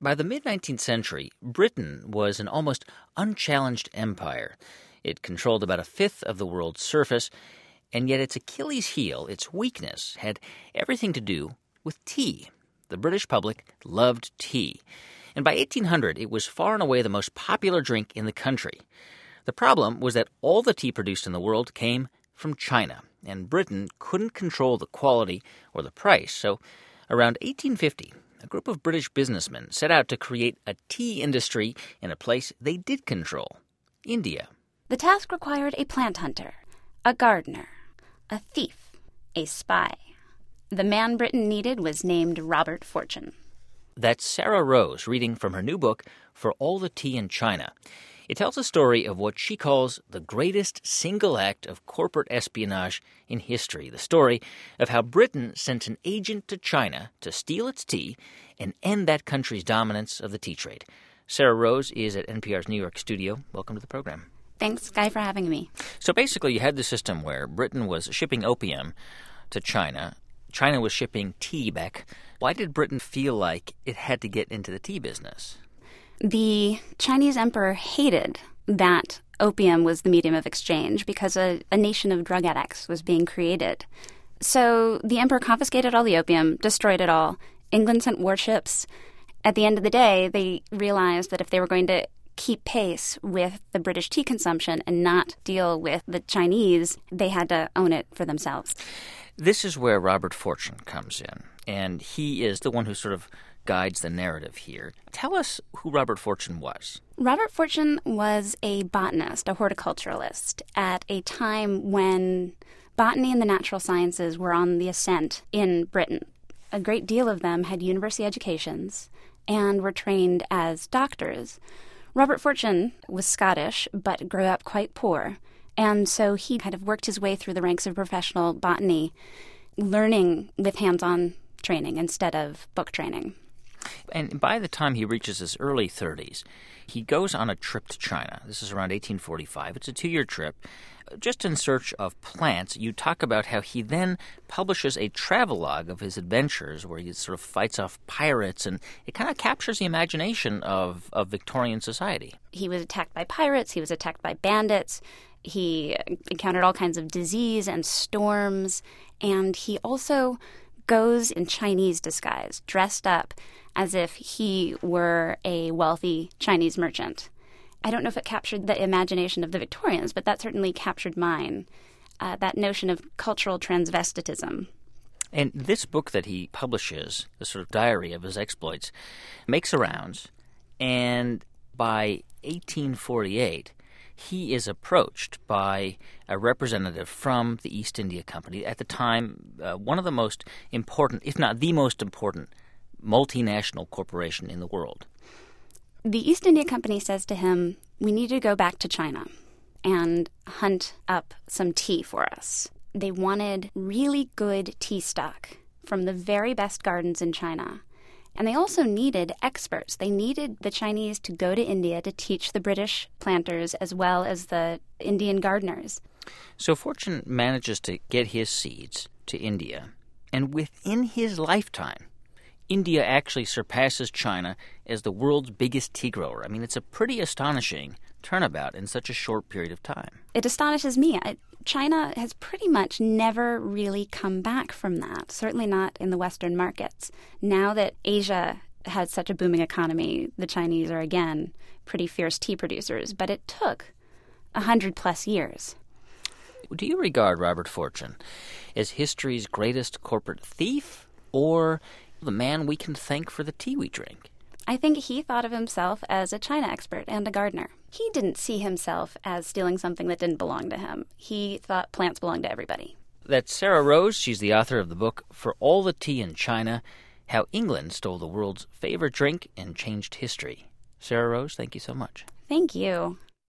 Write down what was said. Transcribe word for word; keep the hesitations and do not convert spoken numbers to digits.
By the mid-nineteenth century, Britain was an almost unchallenged empire. It controlled about a fifth of the world's surface, and yet its Achilles heel, its weakness, had everything to do with tea. The British public loved tea. And by eighteen hundred, it was far and away the most popular drink in the country. The problem was that all the tea produced in the world came from China, and Britain couldn't control the quality or the price. So around eighteen fifty, a group of British businessmen set out to create a tea industry in a place they did control, India. The task required a plant hunter, a gardener, a thief, a spy. The man Britain needed was named Robert Fortune. That's Sarah Rose reading from her new book, For All the Tea in China. It tells a story of what she calls the greatest single act of corporate espionage in history, the story of how Britain sent an agent to China to steal its tea and end that country's dominance of the tea trade. Sarah Rose is at N P R's New York studio. Welcome to the program. Thanks, Guy, for having me. So basically you had the system where Britain was shipping opium to China. China was shipping tea back. Why did Britain feel like it had to get into the tea business? The Chinese emperor hated that opium was the medium of exchange because a, a nation of drug addicts was being created. So the emperor confiscated all the opium, destroyed it all. England sent warships. At the end of the day, they realized that if they were going to keep pace with the British tea consumption and not deal with the Chinese, they had to own it for themselves. This is where Robert Fortune comes in, and he is the one who sort of guides the narrative here. Tell us who Robert Fortune was. Robert Fortune was a botanist, a horticulturalist, at a time when botany and the natural sciences were on the ascent in Britain. A great deal of them had university educations and were trained as doctors. Robert Fortune was Scottish, but grew up quite poor, and so he kind of worked his way through the ranks of professional botany, learning with hands-on training instead of book training. And by the time he reaches his early thirties, he goes on a trip to China. This is around eighteen forty-five. It's a two-year trip, just in search of plants. You talk about how he then publishes a travelogue of his adventures where he sort of fights off pirates, and it kind of captures the imagination of, of Victorian society. He was attacked by pirates. He was attacked by bandits. He encountered all kinds of disease and storms, and he also goes in Chinese disguise, dressed up as if he were a wealthy Chinese merchant. I don't know if it captured the imagination of the Victorians, but that certainly captured mine, uh, that notion of cultural transvestitism. And this book that he publishes, the sort of diary of his exploits, makes the rounds, and by eighteen forty-eight, he is approached by a representative from the East India Company, at the time uh, one of the most important, if not the most important, multinational corporation in the world. The East India Company says to him, "We need to go back to China and hunt up some tea for us." They wanted really good tea stock from the very best gardens in China. And they also needed experts. They needed the Chinese to go to India to teach the British planters as well as the Indian gardeners. So Fortune manages to get his seeds to India, and within his lifetime, India actually surpasses China as the world's biggest tea grower. I mean, it's a pretty astonishing turnabout in such a short period of time. It astonishes me. I, China has pretty much never really come back from that, certainly not in the Western markets. Now that Asia has such a booming economy, the Chinese are again pretty fierce tea producers, but it took a hundred plus years. Do you regard Robert Fortune as history's greatest corporate thief, or the man we can thank for the tea we drink? I think he thought of himself as a China expert and a gardener. He didn't see himself as stealing something that didn't belong to him. He thought plants belonged to everybody. That's Sarah Rose. She's the author of the book For All the Tea in China, How England Stole the World's Favorite Drink and Changed History. Sarah Rose, thank you so much. Thank you.